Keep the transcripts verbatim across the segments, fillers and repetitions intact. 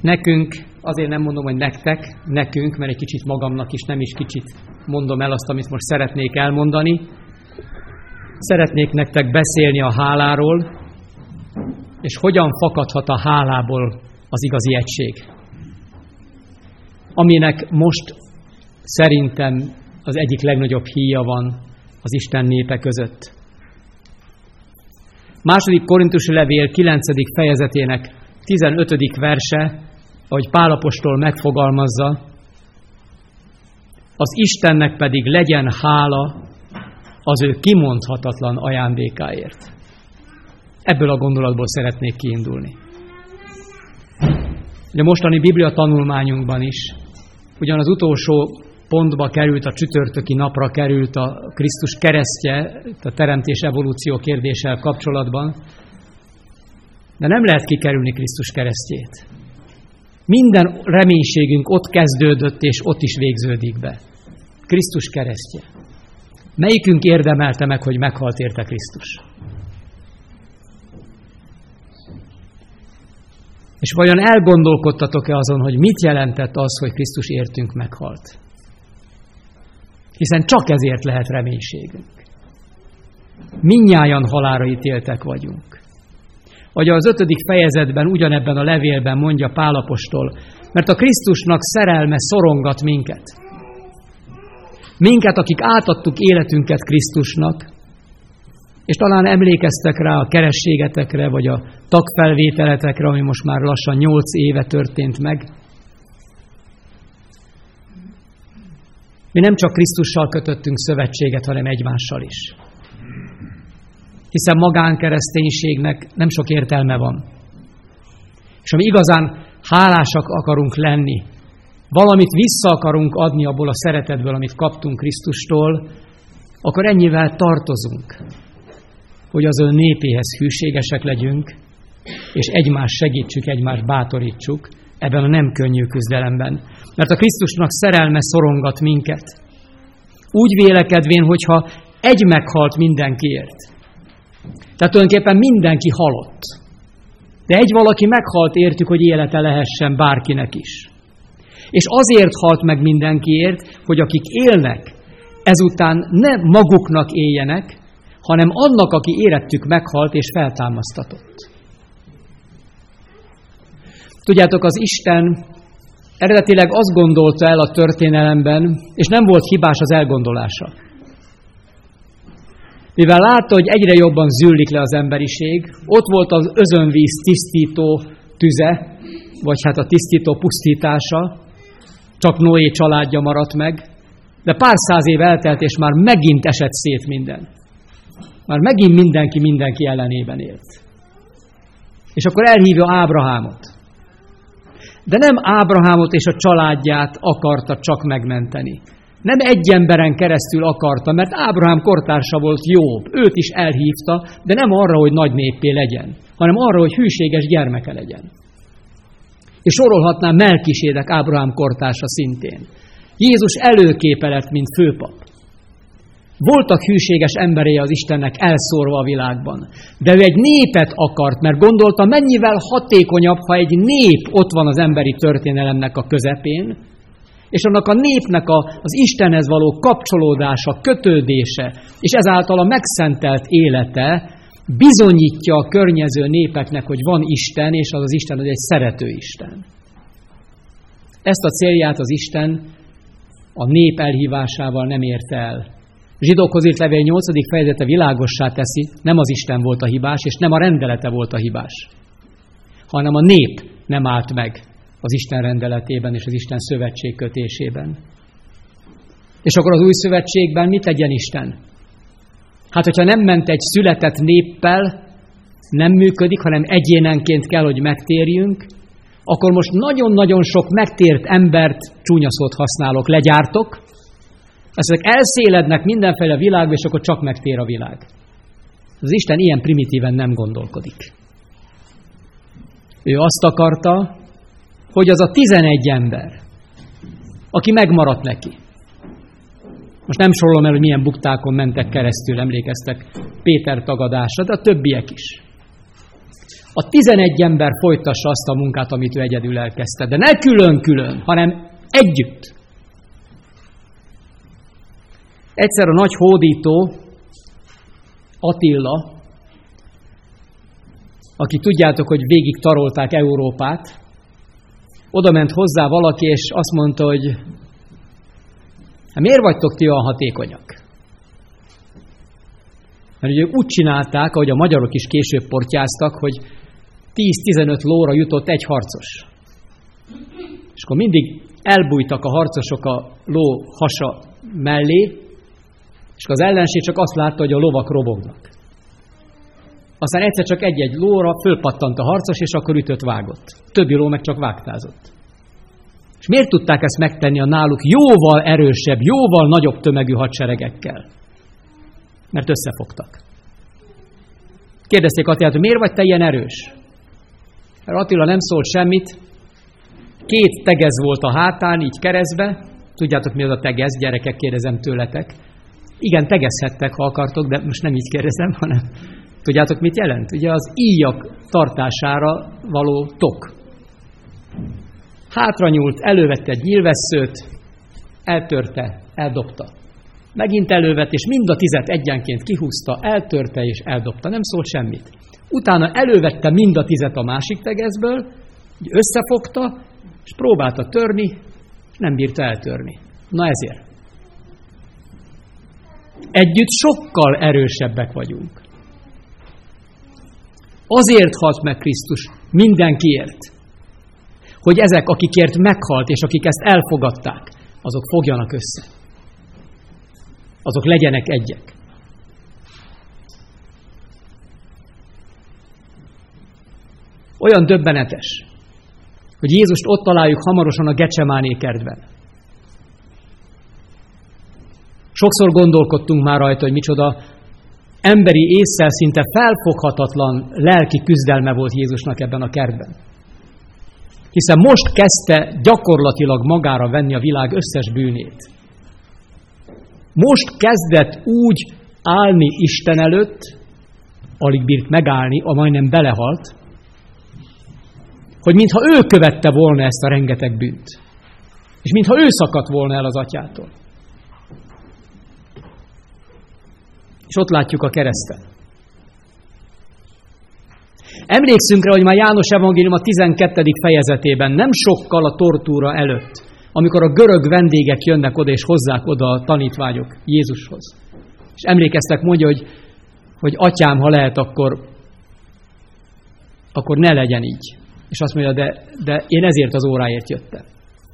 Nekünk, azért nem mondom, hogy nektek, nekünk, mert egy kicsit magamnak is, nem is kicsit mondom el azt, amit most szeretnék elmondani. Szeretnék nektek beszélni a háláról, és hogyan fakadhat a hálából az igazi egység. Aminek most szerintem az egyik legnagyobb híja van az Isten népe között. Második Korintusi levél kilencedik fejezetének tizenötödik verse, ahogy Pál apostol megfogalmazza, az Istennek pedig legyen hála az ő kimondhatatlan ajándékáért. Ebből a gondolatból szeretnék kiindulni. A mostani Biblia tanulmányunkban is, ugyan az utolsó pontba került, a csütörtöki napra került a Krisztus keresztje, a teremtés evolúció kérdéssel kapcsolatban, de nem lehet kikerülni Krisztus keresztjét. Minden reménységünk ott kezdődött, és ott is végződik be. Krisztus keresztje. Melyikünk érdemelte meg, hogy meghalt érte Krisztus? És vajon elgondolkodtatok-e azon, hogy mit jelentett az, hogy Krisztus értünk meghalt? Hiszen csak ezért lehet reménységünk. Mindnyájan halálra ítéltek vagyunk. Ahogy az ötödik fejezetben, ugyanebben a levélben mondja Pál apostol, mert a Krisztusnak szerelme szorongat minket. Minket, akik átadtuk életünket Krisztusnak, és talán emlékeztek rá a kerességetekre, vagy a tagfelvételetekre, ami most már lassan nyolc éve történt meg. Mi nem csak Krisztussal kötöttünk szövetséget, hanem egymással is. Hiszen magánkereszténységnek nem sok értelme van. És ami igazán hálásak akarunk lenni, valamit vissza akarunk adni abból a szeretetből, amit kaptunk Krisztustól, akkor ennyivel tartozunk, hogy az ő népéhez hűségesek legyünk, és egymást segítsük, egymást bátorítsuk ebben a nem könnyű küzdelemben. Mert a Krisztusnak szerelme szorongat minket. Úgy vélekedvén, hogyha egy meghalt mindenkiért. Tehát tulajdonképpen mindenki halott. De egy valaki meghalt értük, hogy élete lehessen bárkinek is. És azért halt meg mindenkiért, hogy akik élnek, ezután ne maguknak éljenek, hanem annak, aki érettük meghalt és feltámasztatott. Tudjátok, az Isten eredetileg azt gondolta el a történelemben, és nem volt hibás az elgondolása. Mivel látta, hogy egyre jobban züllik le az emberiség, ott volt az özönvíz tisztító tüze, vagy hát a tisztító pusztítása, csak Noé családja maradt meg, de pár száz év eltelt, és már megint esett szét minden. Már megint mindenki mindenki ellenében élt. És akkor elhívja Ábrahámot. De nem Ábrahámot és a családját akarta csak megmenteni. Nem egy emberen keresztül akarta, mert Ábrahám kortársa volt Jobb. Őt is elhívta, de nem arra, hogy nagy néppé legyen, hanem arra, hogy hűséges gyermeke legyen. És sorolhatnám Melkisédek Ábrahám kortársa szintén. Jézus előképe lett, mint főpap. Voltak hűséges emberei az Istennek elszórva a világban. De ő egy népet akart, mert gondolta, mennyivel hatékonyabb, ha egy nép ott van az emberi történelemnek a közepén, és annak a népnek a, az Istenhez való kapcsolódása, kötődése, és ezáltal a megszentelt élete bizonyítja a környező népeknek, hogy van Isten, és az az Isten az egy szerető Isten. Ezt a célját az Isten a nép elhívásával nem érte el. Zsidókhoz írt levél nyolcadik fejezete világossá teszi, nem az Isten volt a hibás, és nem a rendelete volt a hibás, hanem a nép nem állt meg az Isten rendeletében és az Isten szövetség kötésében. És akkor az új szövetségben mit tegyen Isten? Hát, hogyha nem ment egy született néppel, nem működik, hanem egyénenként kell, hogy megtérjünk, akkor most nagyon-nagyon sok megtért embert, csúnya szót használok, legyártok, ezek elszélednek mindenféle a világba, és akkor csak megtér a világ. Az Isten ilyen primitíven nem gondolkodik. Ő azt akarta, hogy az a tizenegy ember, aki megmaradt neki. Most nem sorolom el, hogy milyen buktákon mentek keresztül, emlékeztek Péter tagadásra, de a többiek is. a tizenegy ember folytassa azt a munkát, amit ő egyedül elkezdte. De ne külön-külön, hanem együtt. Egyszer a nagy hódító, Attila, aki tudjátok, hogy végig tarolták Európát, oda ment hozzá valaki, és azt mondta, hogy hát miért vagytok ti olyan hatékonyak? Mert ugye úgy csinálták, ahogy a magyarok is később portyáztak, hogy tíz-tizenöt lóra jutott egy harcos. És akkor mindig elbújtak a harcosok a ló hasa mellé, és az ellenség csak azt látta, hogy a lovak robognak. Aztán egyszer csak egy-egy lóra fölpattant a harcos, és akkor ütött, vágott. Többi ló meg csak vágtázott. És miért tudták ezt megtenni a náluk jóval erősebb, jóval nagyobb tömegű hadseregekkel? Mert összefogtak. Kérdezték Attilát, hogy miért vagy te ilyen erős? Mert Attila nem szólt semmit, két tegez volt a hátán, így keresztbe. Tudjátok, mi az a tegez, gyerekek, kérdezem tőletek. Igen, tegezhettek, ha akartok, de most nem így kérdezem, hanem tudjátok, mit jelent? Ugye az íjak tartására való tok. Hátra nyúlt, elővette egy nyílvesszőt, eltörte, eldobta. Megint elővett, és mind a tizet egyenként kihúzta, eltörte és eldobta. Nem szólt semmit. Utána elővette mind a tizet a másik tegezből, összefogta, és próbálta törni, és nem bírta eltörni. Na ezért. Együtt sokkal erősebbek vagyunk. Azért halt meg Krisztus mindenkiért, hogy ezek, akikért meghalt, és akik ezt elfogadták, azok fogjanak össze. Azok legyenek egyek. Olyan döbbenetes, hogy Jézust ott találjuk hamarosan a Gecsemáné kertben. Sokszor gondolkodtunk már rajta, hogy micsoda emberi ésszel szinte felfoghatatlan lelki küzdelme volt Jézusnak ebben a kertben. Hiszen most kezdte gyakorlatilag magára venni a világ összes bűnét. Most kezdett úgy állni Isten előtt, alig bírt megállni, a majdnem belehalt, hogy mintha ő követte volna ezt a rengeteg bűnt. És mintha ő szakadt volna el az atyától. És ott látjuk a kereszten. Emlékszünk rá, hogy már János evangélium a tizenkettedik fejezetében, nem sokkal a tortúra előtt, amikor a görög vendégek jönnek oda, és hozzák oda a tanítványok Jézushoz. És emlékeztek, mondja, hogy, hogy atyám, ha lehet, akkor, akkor ne legyen így. És azt mondja, de, de én ezért az óráért jöttem.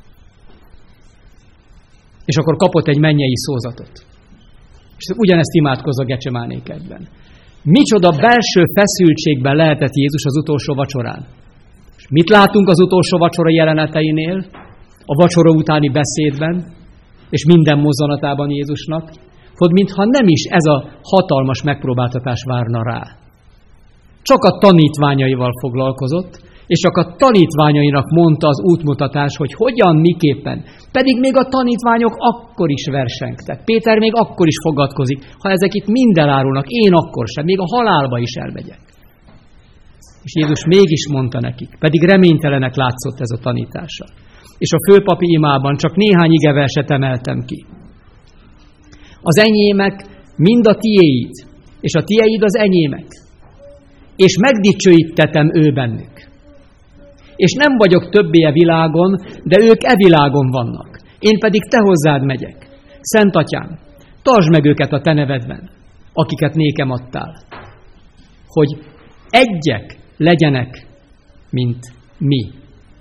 És akkor kapott egy mennyei szózatot. És ugyanezt imádkozza Gecsemáné kertben. Micsoda belső feszültségben lehetett Jézus az utolsó vacsorán. És mit látunk az utolsó vacsora jeleneteinél? A vacsora utáni beszédben, és minden mozzanatában Jézusnak, hogy mintha nem is ez a hatalmas megpróbáltatás várna rá. Csak a tanítványaival foglalkozott, és csak a tanítványainak mondta az útmutatás, hogy hogyan, miképpen. Pedig még a tanítványok akkor is versengtek. Péter még akkor is fogadkozik, ha ezek itt mind elárulnak, én akkor sem, még a halálba is elmegyek. És Jézus mégis mondta nekik, pedig reménytelenek látszott ez a tanítása. És a főpapi imában csak néhány igeverset emeltem ki. Az enyémek mind a tiéid, és a tiéid az enyémek. És megdicsőítettem ő bennük. És nem vagyok többé e világon, de ők e világon vannak. Én pedig te hozzád megyek. Szent Atyám, tartsd meg őket a te nevedben, akiket nékem adtál. Hogy egyek legyenek, mint mi.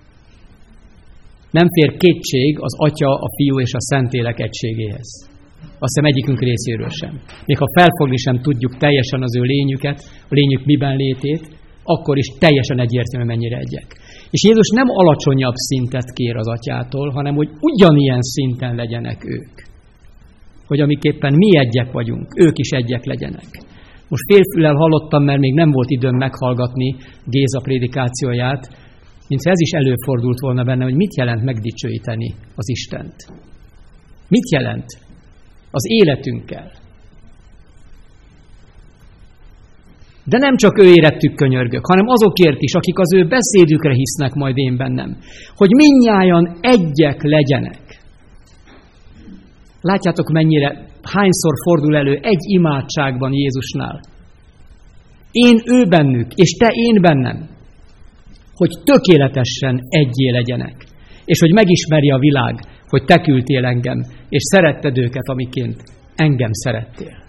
Nem fér kétség az Atya, a Fiú és a Szentlélek egységéhez. Azt hiszem egyikünk részéről sem. Még ha felfogni sem tudjuk teljesen az ő lényüket, a lényük miben létét, akkor is teljesen egyértelmű, mennyire egyek. És Jézus nem alacsonyabb szintet kér az Atyától, hanem hogy ugyanilyen szinten legyenek ők. Hogy amiképpen mi egyek vagyunk, ők is egyek legyenek. Most félfüllel hallottam, mert még nem volt időm meghallgatni Géza prédikációját, mintha ez is előfordult volna benne, hogy mit jelent megdicsőíteni az Istent. Mit jelent az életünkkel? De nem csak ő érettük könyörgök, hanem azokért is, akik az ő beszédükre hisznek majd én bennem. Hogy mindnyájan egyek legyenek. Látjátok, mennyire, hányszor fordul elő egy imádságban Jézusnál. Én ő bennük, és te én bennem. Hogy tökéletesen egyé legyenek. És hogy megismerje a világ, hogy te küldtél engem, és szeretted őket, amiként engem szerettél.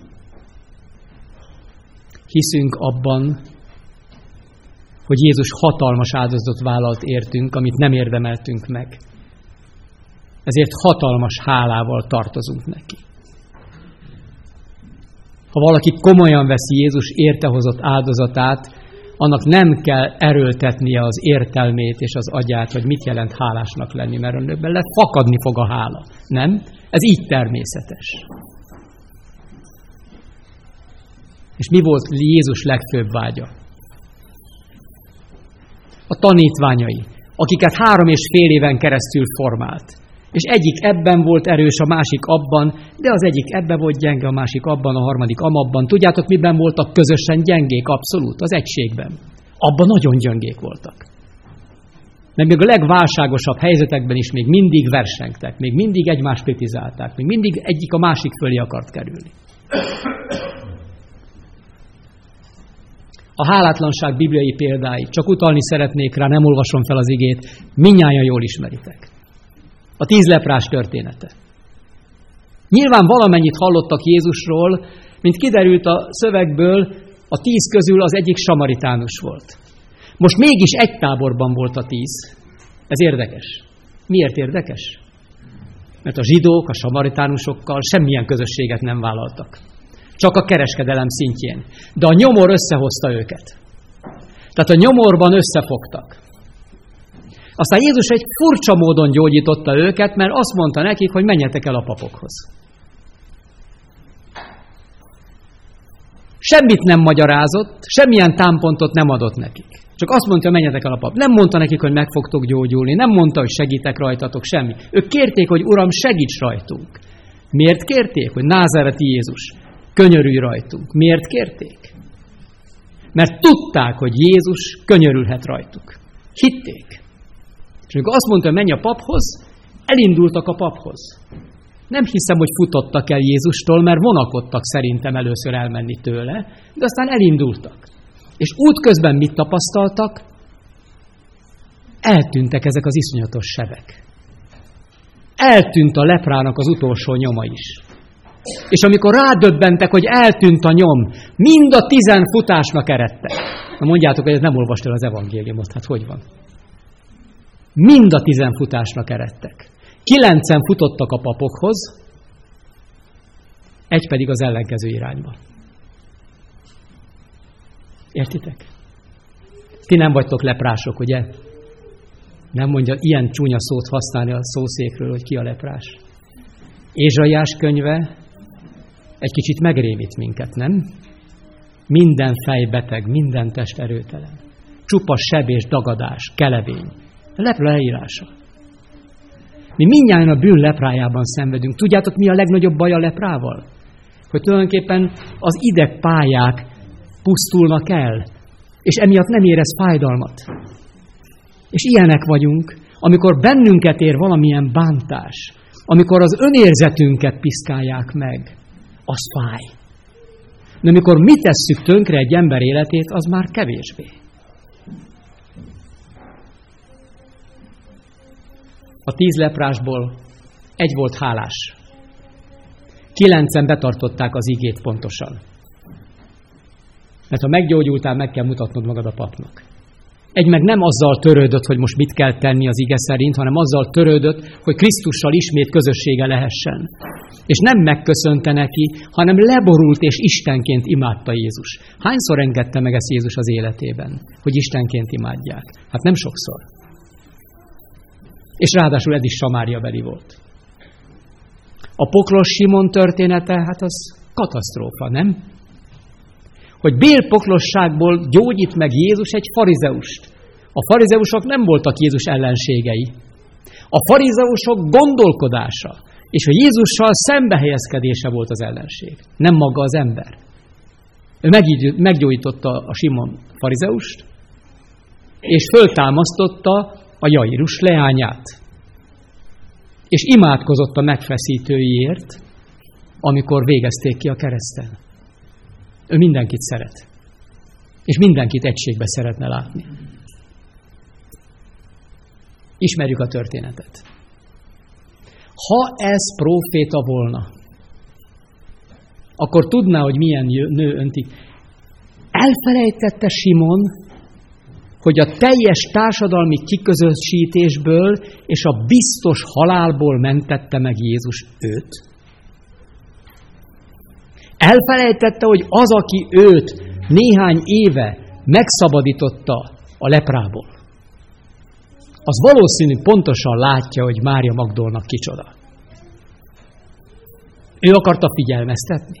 Hiszünk abban, hogy Jézus hatalmas áldozatot vállalt értünk, amit nem érdemeltünk meg. Ezért hatalmas hálával tartozunk neki. Ha valaki komolyan veszi Jézus érte hozott áldozatát, annak nem kell erőltetnie az értelmét és az agyát, hogy mit jelent hálásnak lenni, mert belőle fakadni fog a hála. Nem? Ez így természetes. És mi volt Jézus legfőbb vágya? A tanítványai, akiket három és fél éven keresztül formált. És egyik ebben volt erős, a másik abban, de az egyik ebben volt gyenge, a másik abban, a harmadik amabban. Tudjátok, miben voltak közösen gyengék? Abszolút, az egységben. Abban nagyon gyöngék voltak. Mert még a legválságosabb helyzetekben is még mindig versengtek, még mindig egymást kritizálták, még mindig egyik a másik fölé akart kerülni. A hálátlanság bibliai példái, csak utalni szeretnék rá, nem olvasom fel az igét, mindnyájan jól ismeritek. A tíz leprás története. Nyilván valamennyit hallottak Jézusról, mint kiderült a szövegből, a tíz közül az egyik samaritánus volt. Most mégis egy táborban volt a tíz. Ez érdekes. Miért érdekes? Mert a zsidók a samaritánusokkal semmilyen közösséget nem vállaltak. Csak a kereskedelem szintjén. De a nyomor összehozta őket. Tehát a nyomorban összefogtak. Aztán Jézus egy furcsa módon gyógyította őket, mert azt mondta nekik, hogy menjetek el a papokhoz. Semmit nem magyarázott, semmilyen támpontot nem adott nekik. Csak azt mondta, hogy menjetek el a pap. Nem mondta nekik, hogy meg fogtok gyógyulni, nem mondta, hogy segítek rajtatok, semmi. Ők kérték, hogy Uram, segíts rajtunk. Miért kérték? Hogy názáreti Jézus, könyörülj rajtunk. Miért kérték? Mert tudták, hogy Jézus könyörülhet rajtuk. Hitték. És amikor azt mondta, hogy menj a paphoz, elindultak a paphoz. Nem hiszem, hogy futottak el Jézustól, mert vonakodtak szerintem először elmenni tőle, de aztán elindultak. És útközben mit tapasztaltak? Eltűntek ezek az iszonyatos sebek. Eltűnt a leprának az utolsó nyoma is. És amikor rádöbbentek, hogy eltűnt a nyom, mind a tizen futásnak eredtek. Na mondjátok, hogy ez nem olvastál az evangéliumot, hát hogy van? Mind a tizen futásnak eredtek. Kilencen futottak a papokhoz, egy pedig az ellenkező irányba. Értitek? Ti nem vagytok leprások, ugye? Nem mondja ilyen csúnya szót használni a szószékről, hogy ki a leprás. Ézsaiás könyve egy kicsit megrémít minket, nem? Minden fej beteg, minden test erőtelen. Csupa seb és dagadás, kelevény. A lepra leírása. Mi mindnyájan a bűn leprájában szenvedünk. Tudjátok, mi a legnagyobb baj a leprával? Hogy tulajdonképpen az idegpályák pusztulnak el, és emiatt nem érez fájdalmat. És ilyenek vagyunk, amikor bennünket ér valamilyen bántás, amikor az önérzetünket piszkálják meg, az fáj. De amikor mi tesszük tönkre egy ember életét, az már kevésbé. A tíz leprásból egy volt hálás. Kilencen betartották az igét pontosan. Mert ha meggyógyultál, meg kell mutatnod magad a papnak. Egy meg nem azzal törődött, hogy most mit kell tenni az ige szerint, hanem azzal törődött, hogy Krisztussal ismét közössége lehessen. És nem megköszönte neki, hanem leborult és Istenként imádta Jézus. Hányszor engedte meg ezt Jézus az életében, hogy Istenként imádják? Hát nem sokszor. És ráadásul ez is Samáriabeli volt. A poklos Simon története, hát az katasztrófa, nem? Hogy bélpoklosságból gyógyít meg Jézus egy farizeust. A farizeusok nem voltak Jézus ellenségei. A farizeusok gondolkodása és a Jézussal szembehelyezkedése volt az ellenség. Nem maga az ember. Ő meggyógyította a Simon farizeust, és föltámasztotta a Jairus leányát. És imádkozott a megfeszítőiért, amikor végezték ki a kereszten. Ő mindenkit szeret. És mindenkit egységbe szeretne látni. Ismerjük a történetet. Ha ez próféta volna, akkor tudná, hogy milyen nő önti. Elfelejtette Simon, hogy a teljes társadalmi kiközösítésből és a biztos halálból mentette meg Jézus őt. Elfelejtette, hogy az, aki őt néhány éve megszabadította a leprából, az valószínű pontosan látja, hogy Mária Magdolna kicsoda. Ő akarta figyelmeztetni.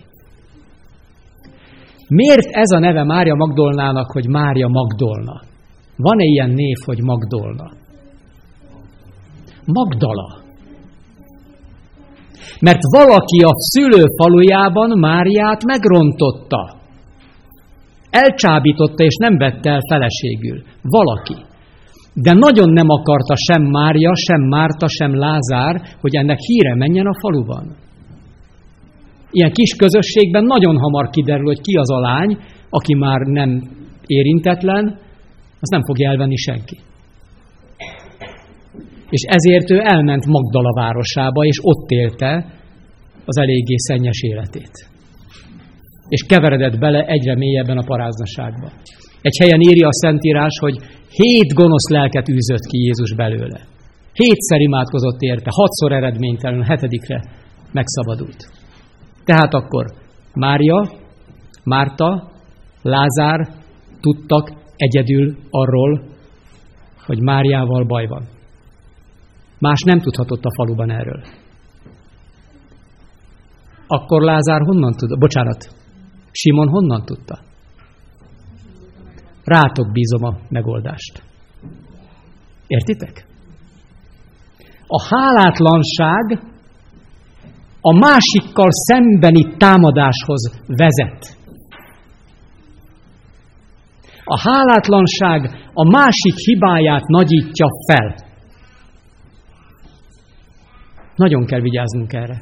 Miért ez a neve Mária Magdolnának, hogy Mária Magdolna? Van-e ilyen név, hogy Magdolna? Magdala. Mert valaki a szülőfalujában Máriát megrontotta. Elcsábította és nem vette el feleségül. Valaki. De nagyon nem akarta sem Mária, sem Márta, sem Lázár, hogy ennek híre menjen a faluban. Ilyen kis közösségben nagyon hamar kiderül, hogy ki az a lány, aki már nem érintetlen, azt nem fogja elvenni senki. És ezért ő elment Magdala városába, és ott élte az eléggé szennyes életét. És keveredett bele egyre mélyebben a paráznaságba. Egy helyen írja a Szentírás, hogy hét gonosz lelket űzött ki Jézus belőle. Hétszer imádkozott érte, hatszor eredménytelen, a hetedikre megszabadult. Tehát akkor Mária, Márta, Lázár tudtak egyedül arról, hogy Máriával baj van. Más nem tudhatott a faluban erről. Akkor Lázár honnan tudta? Bocsánat, Simon honnan tudta? Rátok bízom a megoldást. Értitek? A hálátlanság a másikkal szembeni támadáshoz vezet. A hálátlanság a másik hibáját nagyítja fel. Nagyon kell vigyáznunk erre.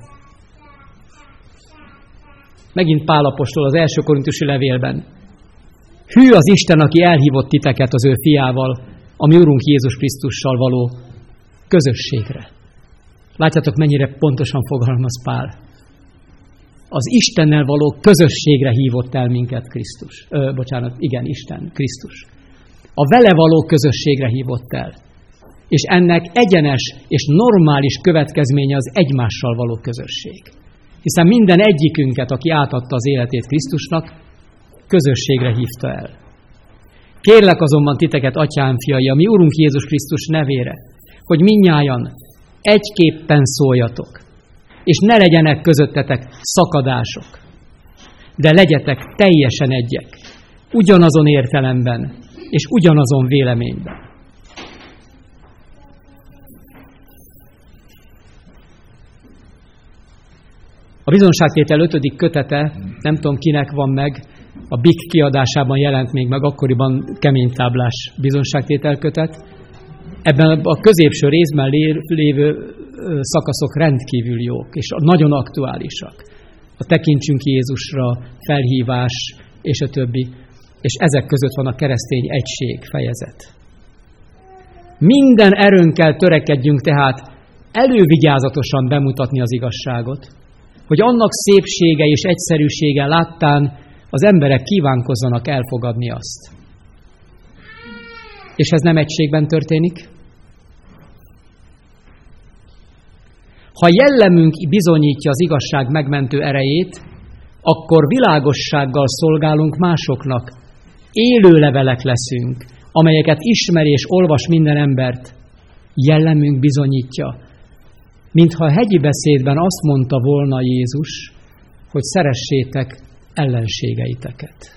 Megint Pál apostol az első korintusi levélben. Hű az Isten, aki elhívott titeket az ő fiával, a mi Urunk Jézus Krisztussal való közösségre. Látjátok, mennyire pontosan fogalmaz Pál. Az Istennel való közösségre hívott el minket Krisztus. Ö, bocsánat, igen, Isten, Krisztus. A vele való közösségre hívott el. És ennek egyenes és normális következménye az egymással való közösség. Hiszen minden egyikünket, aki átadta az életét Krisztusnak, közösségre hívta el. Kérlek azonban titeket, atyám, fiai, a mi Urunk Jézus Krisztus nevére, hogy mindnyájan egyképpen szóljatok, és ne legyenek közöttetek szakadások, de legyetek teljesen egyek, ugyanazon értelemben, és ugyanazon véleményben. A bizonságtétel ötödik kötete, nem tudom kinek van meg, a bé i ká kiadásában jelent még meg, akkoriban keménytáblás bizonságtétel kötet. Ebben a középső részben lévő szakaszok rendkívül jók, és nagyon aktuálisak. A tekintsünk Jézusra, felhívás, és a többi. És ezek között van a keresztény egység fejezet. Minden erőnkkel törekedjünk tehát elővigyázatosan bemutatni az igazságot, hogy annak szépsége és egyszerűsége láttán az emberek kívánkozzanak elfogadni azt. És ez nem egységben történik? Ha jellemünk bizonyítja az igazság megmentő erejét, akkor világossággal szolgálunk másoknak. Élő levelek leszünk, amelyeket ismer és olvas minden embert. Jellemünk bizonyítja. Mintha a hegyi beszédben azt mondta volna Jézus, hogy szeressétek ellenségeiteket.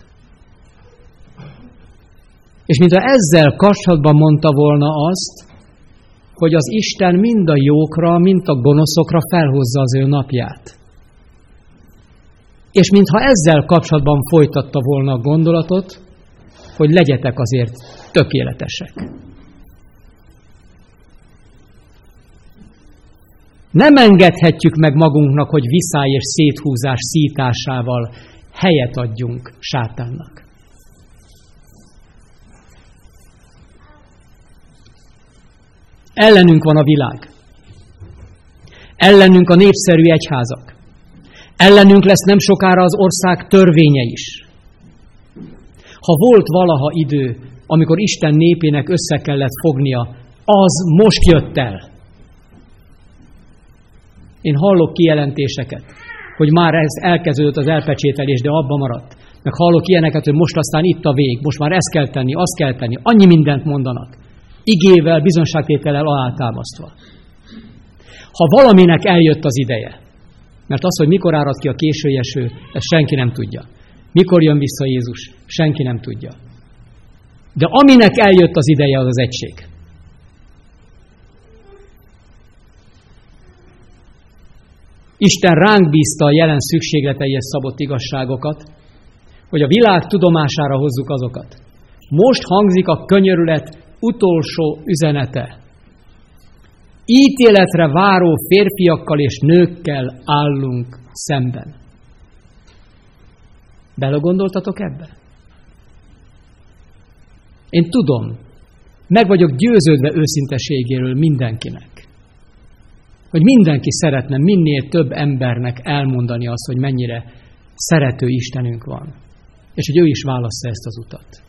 És mintha ezzel kapcsolatban mondta volna azt, hogy az Isten mind a jókra, mind a gonoszokra felhozza az ő napját. és mintha ezzel kapcsolatban folytatta volna a gondolatot, hogy legyetek azért tökéletesek. Nem engedhetjük meg magunknak, hogy viszály és széthúzás szításával helyet adjunk sátánnak. Ellenünk van a világ. Ellenünk a népszerű egyházak. Ellenünk lesz nem sokára az ország törvénye is. Ha volt valaha idő, amikor Isten népének össze kellett fognia, az most jött el. Én hallok kijelentéseket, hogy már ez elkezdődött az elpecsételés, de abba maradt. Meg hallok ilyeneket, hogy most aztán itt a vég, most már ezt kell tenni, azt kell tenni. Annyi mindent mondanak. Igével, bizonságtétellel alátámasztva. Ha valaminek eljött az ideje, mert az, hogy mikor árad ki a késői eső, ezt senki nem tudja. Mikor jön vissza Jézus, senki nem tudja. De aminek eljött az ideje, az az egység. Isten ránk bízta a jelen szükségleteihez szabott igazságokat, hogy a világ tudomására hozzuk azokat. Most hangzik a könyörület utolsó üzenete. Ítéletre váró férfiakkal és nőkkel állunk szemben. Belegondoltatok ebbe? Én tudom, meg vagyok győződve őszinteségéről mindenkinek, hogy mindenki szeretne minél több embernek elmondani azt, hogy mennyire szerető Istenünk van, és hogy ő is válassza ezt az utat.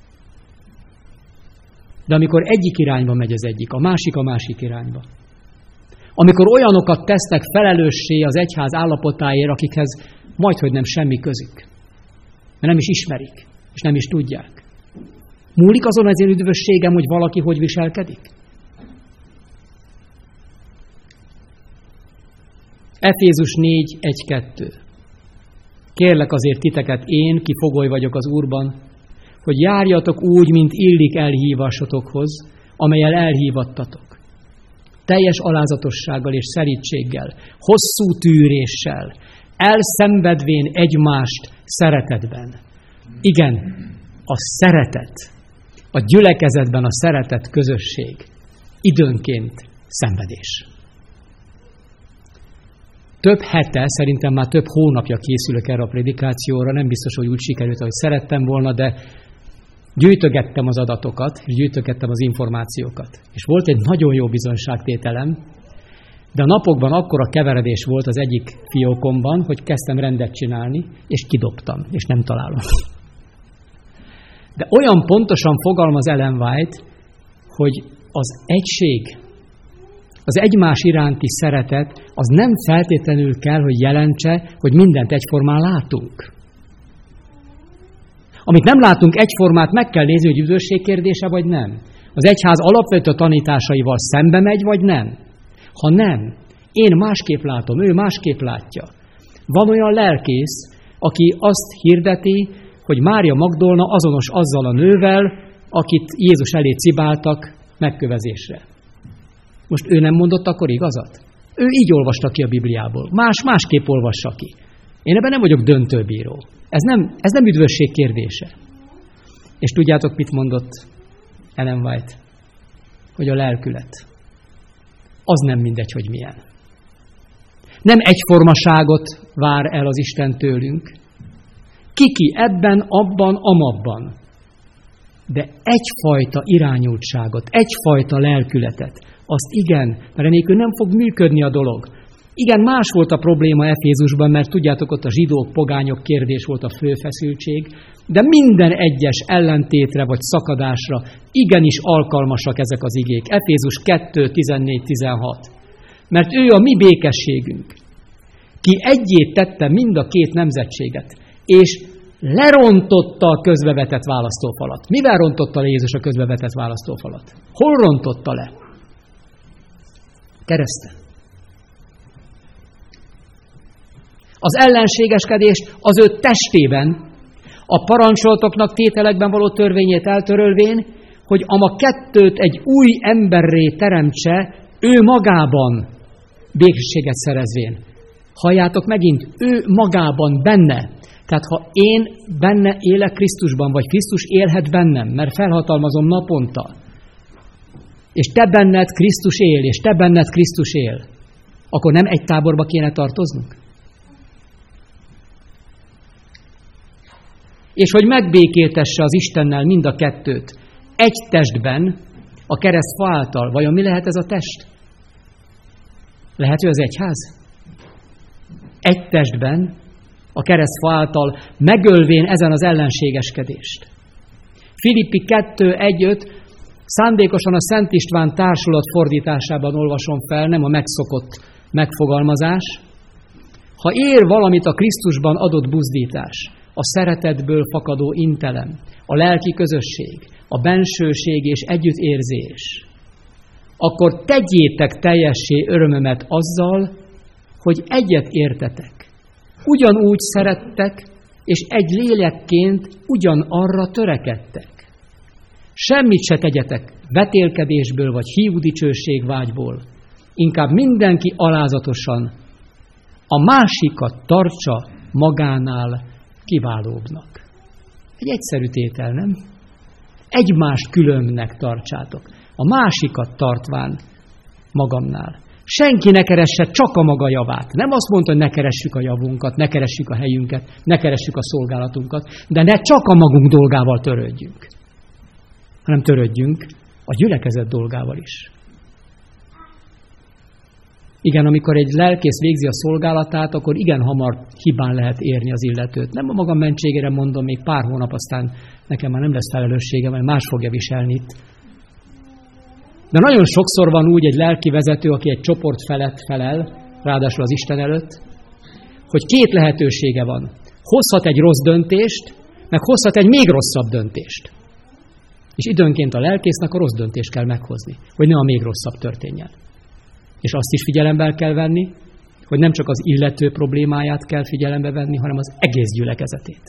De amikor egyik irányba megy az egyik, a másik a másik irányba, amikor olyanokat tesznek felelőssé az egyház állapotáért, akikhez majdhogy nem semmi közük, mert nem is ismerik, és nem is tudják. Múlik azon az én üdvösségem, hogy valaki hogy viselkedik? Efézus négy egy kettő. Kérlek azért titeket, én, ki fogoly vagyok az Úrban, hogy járjatok úgy, mint illik elhívásotokhoz, amellyel elhívattatok. Teljes alázatossággal és szelídséggel, hosszú tűréssel, elszenvedvén egymást szeretetben. Igen, a szeretet, a gyülekezetben a szeretet közösség, időnként szenvedés. Több hete, szerintem már több hónapja készülök erre a prédikációra, nem biztos, hogy úgy sikerült, ahogy szerettem volna, de gyűjtögettem az adatokat, és gyűjtögettem az információkat. És volt egy nagyon jó bizonyságtételem, de a napokban akkora keveredés volt az egyik fiókomban, hogy kezdtem rendet csinálni, és kidobtam, és nem találom. De olyan pontosan fogalmaz Ellen White, hogy az egység, az egymás iránti szeretet, az nem feltétlenül kell, hogy jelentse, hogy mindent egyformán látunk. Amit nem látunk egyformát, meg kell nézni, hogy üdvösség kérdése, vagy nem. Az egyház alapvető tanításaival szembe megy, vagy nem. Ha nem, én másképp látom, ő másképp látja. Van olyan lelkész, aki azt hirdeti, hogy Mária Magdolna azonos azzal a nővel, akit Jézus elé cibáltak megkövezésre. Most ő nem mondott akkor igazat? Ő így olvasta ki a Bibliából. Más másképp olvassa ki. Én ebben nem vagyok döntőbíró. Ez nem, ez nem üdvösség kérdése. És tudjátok, mit mondott Ellen White? Hogy a lelkület. Az nem mindegy, hogy milyen. Nem egyformaságot vár el az Isten tőlünk. Kiki ebben, abban, amabban. De egyfajta irányultságot, egyfajta lelkületet. Azt igen, mert enélkül nem fog működni a dolog. Igen, más volt a probléma Efézusban, mert tudjátok, ott a zsidók, pogányok kérdés volt a fő feszültség, de minden egyes ellentétre vagy szakadásra igenis alkalmasak ezek az igék. Efézus kettő tizennégy tizenhat. Mert ő a mi békességünk, ki egyé tette mind a két nemzetséget, és lerontotta a közbevetett választófalat. Mivel rontotta le Jézus a közbevetett választófalat? Hol rontotta le? Kereszten. Az ellenségeskedést az ő testében, a parancsolatoknak tételekben való törvényét eltörölvén, hogy ama kettőt egy új emberré teremtse, ő magában békességet szerezvén. Halljátok megint, ő magában, benne. Tehát ha én benne élek Krisztusban, vagy Krisztus élhet bennem, mert felhatalmazom naponta, és te benned Krisztus él, és te benned Krisztus él, akkor nem egy táborba kéne tartoznunk? És hogy megbékéltesse az Istennel mind a kettőt, egy testben, a keresztfa által. Vajon mi lehet ez a test? Lehet, hogy az egyház? Egy testben, a keresztfa által, megölvén ezen az ellenségeskedést. Filippi kettő egy öt, szándékosan a Szent István társulat fordításában olvasom fel, nem a megszokott megfogalmazás. Ha ér valamit a Krisztusban adott buzdítás, a szeretetből fakadó intelem, a lelki közösség, a bensőség és együttérzés, akkor tegyétek teljessé örömömet azzal, hogy egyet értetek. Ugyanúgy szerettek, és egy lélekként ugyanarra törekedtek. Semmit se tegyetek vetélkedésből vagy hiúdicsőségvágyból, inkább mindenki alázatosan a másikat tartsa magánál kiválóbbnak. Egy egyszerű tétel, nem? Egymást különbnek tartsátok. A másikat tartván magamnál. Senki ne keresse csak a maga javát. Nem azt mondta, hogy ne keressük a javunkat, ne keressük a helyünket, ne keressük a szolgálatunkat, de ne csak a magunk dolgával törődjünk, hanem törődjünk a gyülekezet dolgával is. Igen, amikor egy lelkész végzi a szolgálatát, akkor igen hamar hibán lehet érni az illetőt. Nem a magam mentségére mondom, még pár hónap, aztán nekem már nem lesz felelőssége, mert más fogja viselni itt. De nagyon sokszor van úgy egy lelki vezető, aki egy csoport felett felel, ráadásul az Isten előtt, hogy két lehetősége van. Hozhat egy rossz döntést, meg hozhat egy még rosszabb döntést. És időnként a lelkésznek a rossz döntést kell meghozni, hogy ne a még rosszabb történjen. És azt is figyelembe kell venni, hogy nem csak az illető problémáját kell figyelembe venni, hanem az egész gyülekezetét.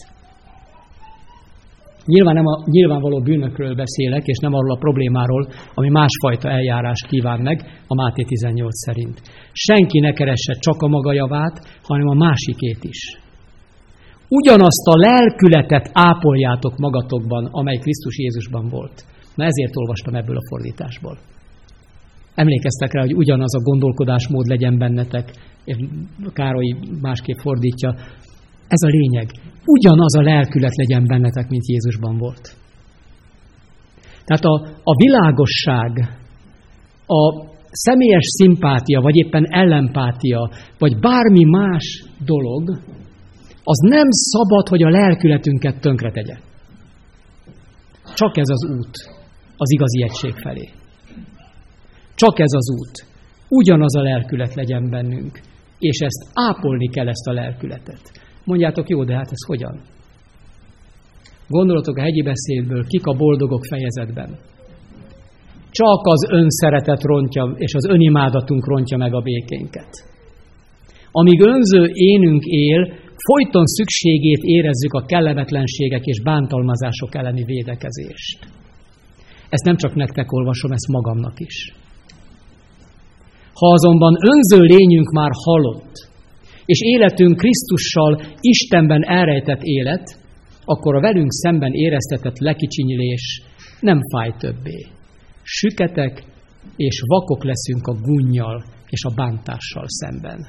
Nyilván nem a nyilvánvaló bűnökről beszélek, és nem arról a problémáról, ami másfajta eljárást kíván meg a Máté tizennyolc szerint. Senki ne keresse csak a maga javát, hanem a másikét is. Ugyanazt a lelkületet ápoljátok magatokban, amely Krisztus Jézusban volt. Na ezért olvastam ebből a fordításból. Emlékeztek rá, hogy ugyanaz a gondolkodásmód legyen bennetek. Károly másképp fordítja. Ez a lényeg. Ugyanaz a lelkület legyen bennetek, mint Jézusban volt. Tehát a, a világosság, a személyes szimpátia, vagy éppen ellenpátia, vagy bármi más dolog, az nem szabad, hogy a lelkületünket tönkretegye. Csak ez az út az igazi egység felé. Csak ez az út. Ugyanaz a lelkület legyen bennünk, és ezt ápolni kell, ezt a lelkületet. Mondjátok, jó, de hát ez hogyan? Gondolatok a hegyi beszédből, kik a boldogok fejezetben. Csak az önszeretet rontja, és az önimádatunk rontja meg a békénket. Amíg önző énünk él, folyton szükségét érezzük a kellemetlenségek és bántalmazások elleni védekezést. Ezt nem csak nektek olvasom, ezt magamnak is. Ha azonban önző lényünk már halott, és életünk Krisztussal Istenben elrejtett élet, akkor a velünk szemben éreztetett lekicsinyilés nem fáj többé. Süketek és vakok leszünk a gunnyal és a bántással szemben.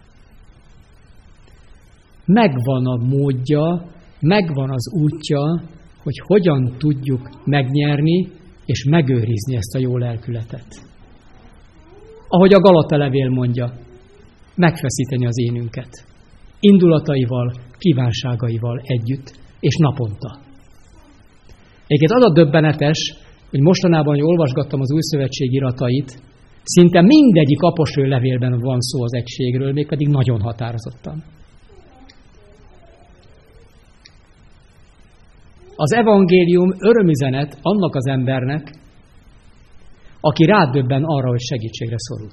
Megvan a módja, megvan az útja, hogy hogyan tudjuk megnyerni és megőrizni ezt a jó lelkületet. Ahogy a Galata levél mondja, megfeszíteni az énünket. Indulataival, kívánságaival együtt, és naponta. Egyébként az a döbbenetes, hogy mostanában, hogy olvasgattam az Új Szövetség iratait, szinte mindegyik apostoli levélben van szó az egységről, mégpedig nagyon határozottan. Az evangélium örömüzenet annak az embernek, aki rádöbben arra, hogy segítségre szorul.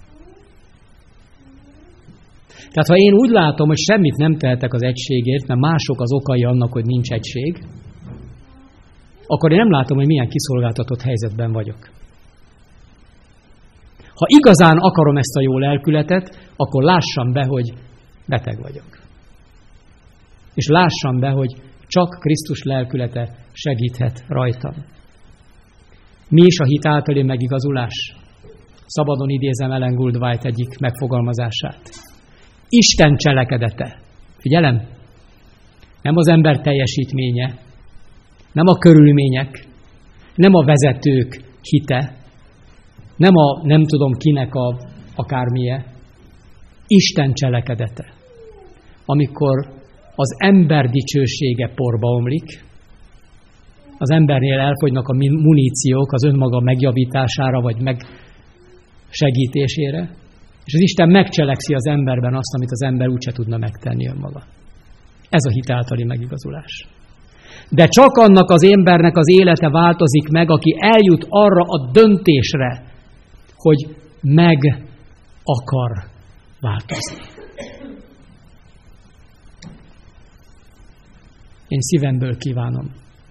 Tehát ha én úgy látom, hogy semmit nem tehetek az egységért, mert mások az okai annak, hogy nincs egység, akkor én nem látom, hogy milyen kiszolgáltatott helyzetben vagyok. Ha igazán akarom ezt a jó lelkületet, akkor lássam be, hogy beteg vagyok. És lássam be, hogy csak Krisztus lelkülete segíthet rajtam. Mi is a hit általi megigazulás? Szabadon idézem Ellen Gould White egyik megfogalmazását. Isten cselekedete. Figyelem? Nem az ember teljesítménye, nem a körülmények, nem a vezetők hite, nem a nem tudom kinek a akármilyen. Isten cselekedete. Amikor az ember dicsősége porba omlik, az embernél elfogynak a muníciók az önmaga megjavítására vagy megsegítésére, és az Isten megcselekszi az emberben azt, amit az ember úgyse tudna megtenni önmaga. Ez a hit általi megigazulás. De csak annak az embernek az élete változik meg, aki eljut arra a döntésre, hogy meg akar változni. Én szívemből kívánom,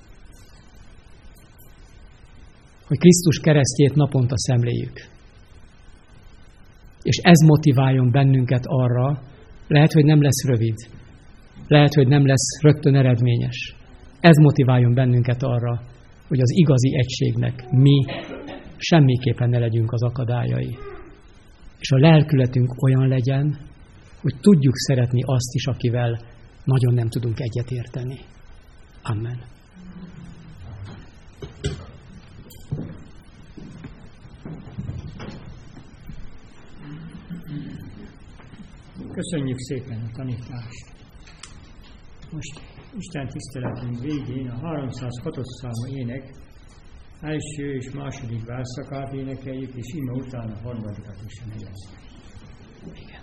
hogy Krisztus keresztjét naponta szemléljük. És ez motiváljon bennünket arra, lehet, hogy nem lesz rövid, lehet, hogy nem lesz rögtön eredményes. Ez motiváljon bennünket arra, hogy az igazi egységnek mi semmiképpen ne legyünk az akadályai. És a lelkületünk olyan legyen, hogy tudjuk szeretni azt is, akivel nagyon nem tudunk egyetérteni. Amen. Köszönjük szépen a tanítást. Most Isten tiszteletünk végén a háromszázhatos számú ének első és második verszakát énekeljük, és íme után a harmadikat is a negyedik. Igen.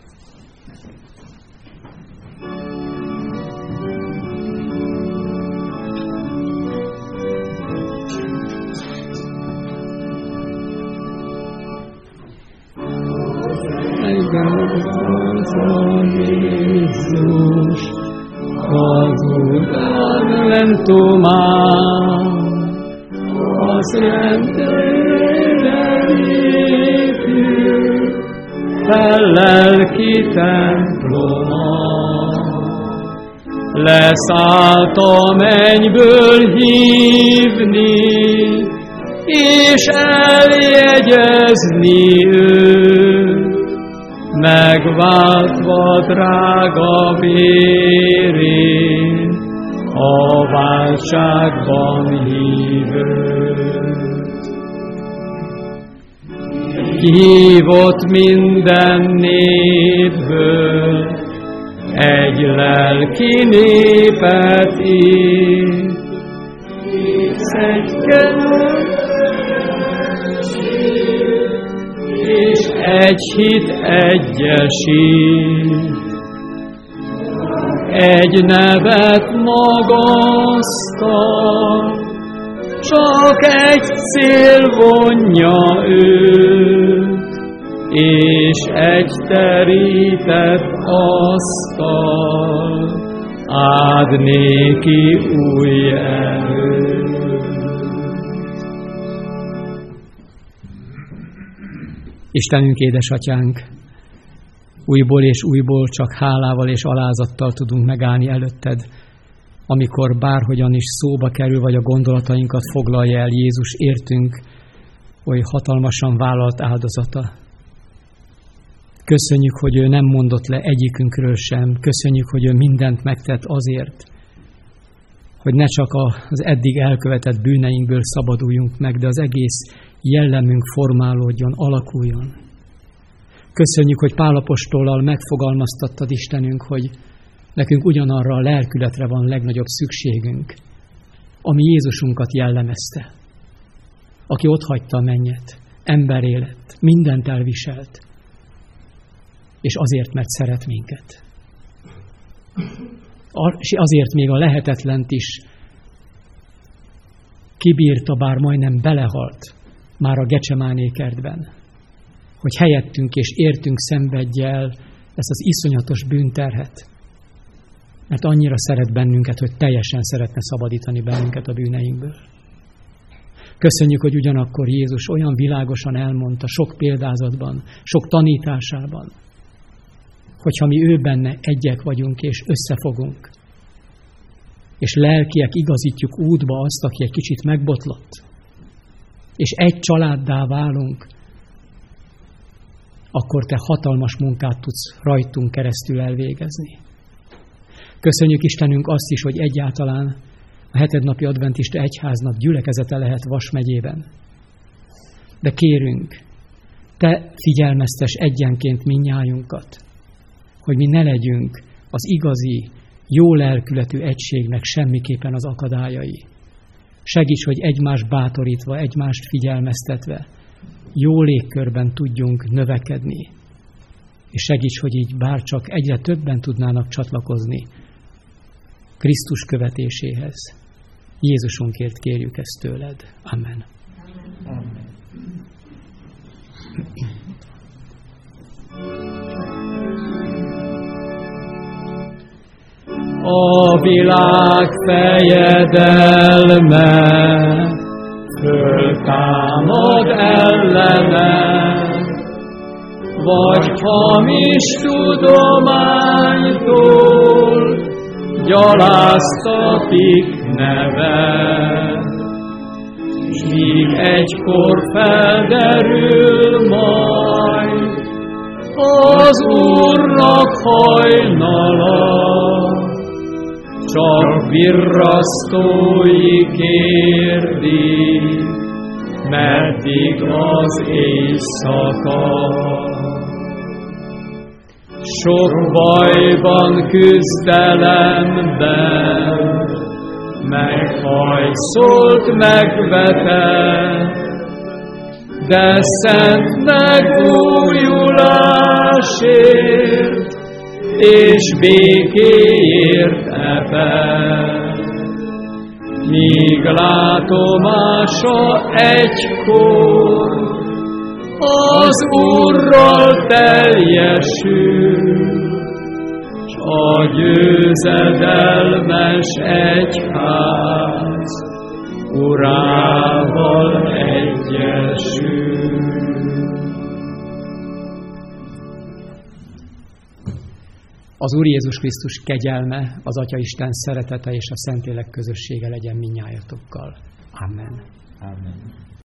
Jézus, az Uram nem tomál, az rendőre épül, fel lelki temploma. Leszállt a mennyből hívni, és eljegyezni őt, megváltva drága vérén, a váltságban hívőt. Hívott minden népből, egy lelki népet ír, hisz egy és egy hit egyesít, egy nevet magasztal, csak egy cél vonja őt, és egy terített asztal áld néki új erőt. Istenünk, édesatyánk, újból és újból csak hálával és alázattal tudunk megállni előtted, amikor bárhogyan is szóba kerül, vagy a gondolatainkat foglalja el Jézus értünk oly hatalmasan vállalt áldozata. Köszönjük, hogy ő nem mondott le egyikünkről sem, köszönjük, hogy ő mindent megtett azért, hogy ne csak az eddig elkövetett bűneinkből szabaduljunk meg, de az egész jellemünk formálódjon, alakuljon. Köszönjük, hogy Pál apostollal megfogalmaztattad, Istenünk, hogy nekünk ugyanarra a lelkületre van legnagyobb szükségünk, ami Jézusunkat jellemezte, aki otthagyta a mennyet, emberé lett, mindent elviselt, és azért, mert szeret minket. És azért még a lehetetlent is kibírta, bár majdnem belehalt már a Gecsemáné kertben, hogy helyettünk és értünk szenvedje el ezt az iszonyatos bűnterhet, mert annyira szeret bennünket, hogy teljesen szeretne szabadítani bennünket a bűneinkből. Köszönjük, hogy ugyanakkor Jézus olyan világosan elmondta sok példázatban, sok tanításában, hogyha mi ő benne egyek vagyunk és összefogunk, és lelkiek igazítjuk útba azt, aki egy kicsit megbotlott, és egy családdá válunk, akkor te hatalmas munkát tudsz rajtunk keresztül elvégezni. Köszönjük Istenünk azt is, hogy egyáltalán a hetednapi adventista egyháznak gyülekezete lehet Vas megyében. De kérünk, te figyelmeztes egyenként mindnyájunkat, hogy mi ne legyünk az igazi, jó lelkületű egységnek semmiképpen az akadályai. Segíts, hogy egymást bátorítva, egymást figyelmeztetve, jó légkörben tudjunk növekedni. És segíts, hogy így bárcsak egyre többen tudnának csatlakozni Krisztus követéséhez. Jézusunkért kérjük ezt tőled. Amen. Amen. A világ fejedelme föltámad ellene, vagy hamis tudománytól gyaláztatik neve, s míg egykor felderül majd az Úrnak hajnala, csak virrasztói kérdik, meddig az éjszaka. Sok bajban, küzdelemben, meghajszolt, megvetett, de szent megújulásért és békéért ebben. Míg látomása egykor az Úrral teljesül, s a győzedelmes egyház Urával egyesül. Az Úr Jézus Krisztus kegyelme, az Atyaisten szeretete és a Szentlélek közössége legyen mindnyájatokkal. Amen. Amen.